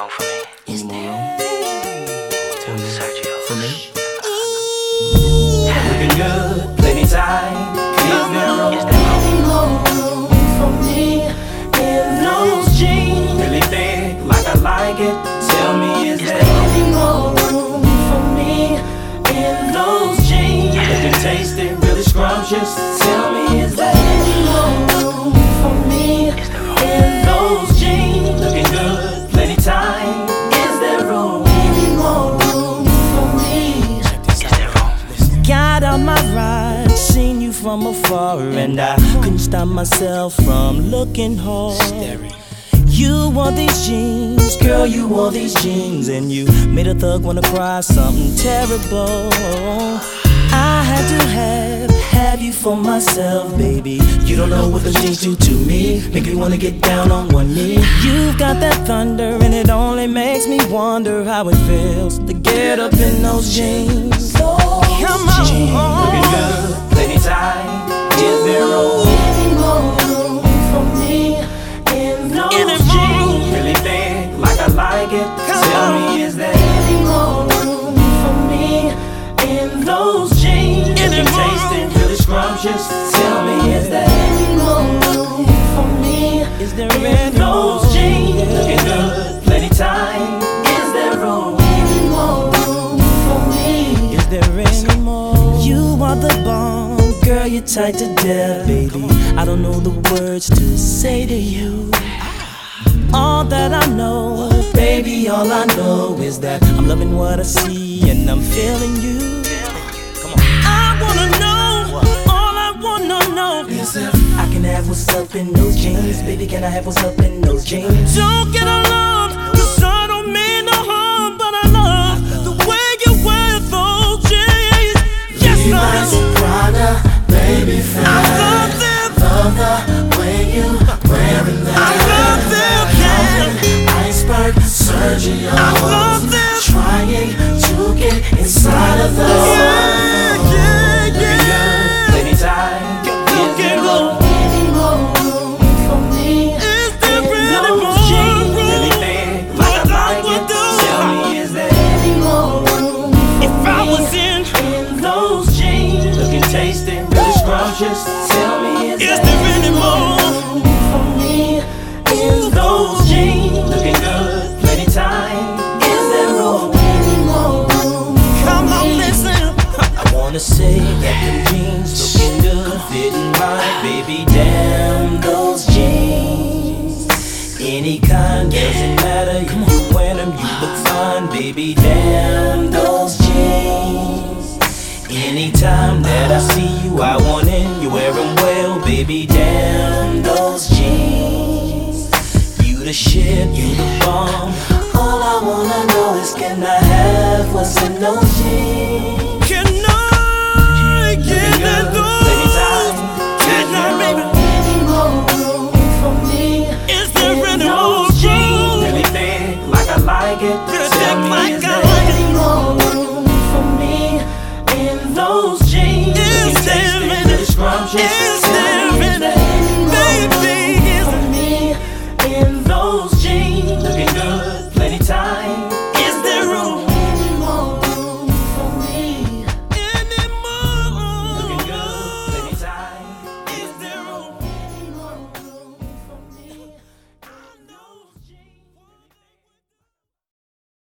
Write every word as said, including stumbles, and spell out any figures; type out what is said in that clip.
room for me? Any more room? Tell me, Sergio. For me? Looking good, plenty time. Is there room? Is there Any more room for me in those jeans? Really thick, like I like it. Tell me, is there any more room for me in those jeans? Looking tasty, really scrumptious. Tell me, is there any more room for me in those jeans? Looking good, plenty time. Is there room? Any more room for me? Is there room? Got out my ride, seen you from afar, and I couldn't stop myself from looking hard. You wore these jeans, girl, you wore these jeans, and you made a thug wanna cry something terrible. I had to have, have you for myself, baby. You don't know what those jeans do to me, make me wanna get down on one knee. You've got that thunder, and it only makes me wonder how it feels to get up in those jeans. Come on, Looking good, plenty time. Is there room? Any more room for me in those Any jeans? more? Really thick, like I like it. Come Tell on. me, is there any more room for me in those jeans? Any Looking more tasty, really scrumptious. Tell me, is there any more room for me is there in any those more? jeans? Looking good, plenty time. Is there room? Any more room for me? Is there any more? You are the bomb, girl, you're tight to death, baby. I don't know the words to say to you. All that I know, baby, all I know is that I'm loving what I see and I'm feeling you. Come on. I wanna know, all I wanna know is if I can have what's up in those jeans. Baby, can I have what's up in those jeans? Don't get alarmed, cause I don't mean no harm, but I love the way you wear those jeans. Yes, I do. Prada, baby, fly. I love them. Love the way you wearing that. I love them, yeah. Iceberg, Sergio. I love them. Trying to get inside of the Yeah, yeah, yeah. Plenty time. Go, get low. Any more room for me? Is there In really those more jeans, really room? thick, like I What I like would it. do? Tell me, is there any more room for If I me? was in, In those jeans, looking tasty, really scrumptious. Tell me, is, is there any more? room for me? In those jeans, looking good, plenty time. Is there room? Any more room? Come on, listen. I wanna say that them jeans looking good, fitting right, baby. Damn those jeans. Any kind doesn't matter. If you wear them, you look fine, baby. Damn those jeans. Anytime that I see you, I want in. You wear them well, baby. Damn those jeans. You the shit, you the bomb. All I wanna know is, can I have what's in those jeans? Can I get in those